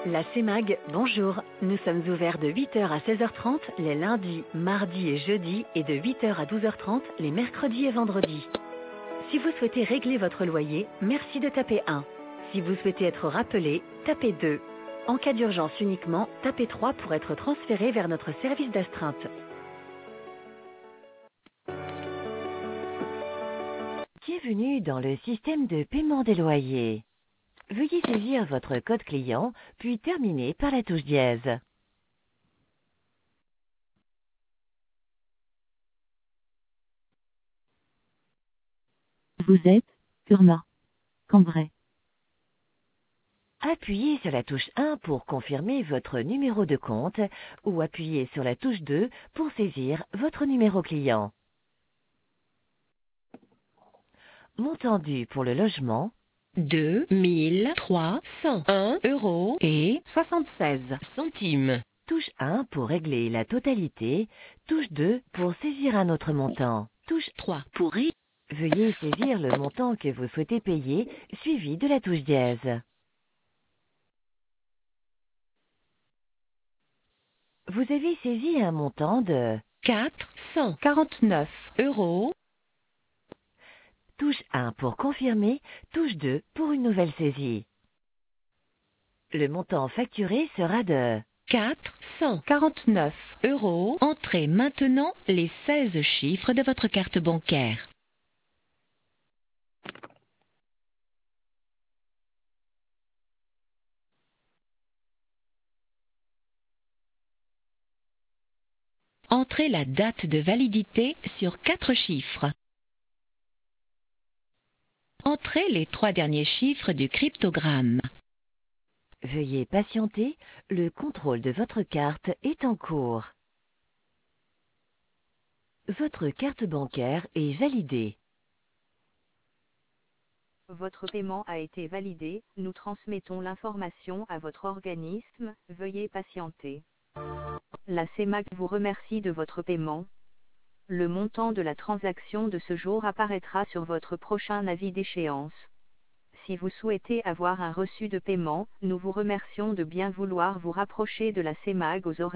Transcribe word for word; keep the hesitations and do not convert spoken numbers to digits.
La CEMAG, bonjour. Nous sommes ouverts de huit heures à seize heures trente les lundis, mardis et jeudis et de huit heures à douze heures trente les mercredis et vendredis. Si vous souhaitez régler votre loyer, merci de taper un. Si vous souhaitez être rappelé, tapez deux. En cas d'urgence uniquement, tapez trois pour être transféré vers notre service d'astreinte. Bienvenue dans le système de paiement des loyers. Veuillez saisir votre code client, puis terminer par la touche dièse. Vous êtes Kurma Cambrai. Appuyez sur la touche un pour confirmer votre numéro de compte ou appuyez sur la touche deux pour saisir votre numéro client. Montant dû pour le logement deux mille trois cent un euros et soixante-seize centimes. Touche un pour régler la totalité, touche deux pour saisir un autre montant, touche trois pour ré... Veuillez saisir le montant que vous souhaitez payer, suivi de la touche dièse. Vous avez saisi un montant de quatre cent quarante-neuf euros. Touche un pour confirmer, touche deux pour une nouvelle saisie. Le montant facturé sera de quatre cent quarante-neuf euros. Entrez maintenant les seize chiffres de votre carte bancaire. Entrez la date de validité sur quatre chiffres. Entrez les trois derniers chiffres du cryptogramme. Veuillez patienter, le contrôle de votre carte est en cours. Votre carte bancaire est validée. Votre paiement a été validé, nous transmettons l'information à votre organisme, veuillez patienter. La CEMAG vous remercie de votre paiement. Le montant de la transaction de ce jour apparaîtra sur votre prochain avis d'échéance. Si vous souhaitez avoir un reçu de paiement, nous vous remercions de bien vouloir vous rapprocher de la CEMAG aux horaires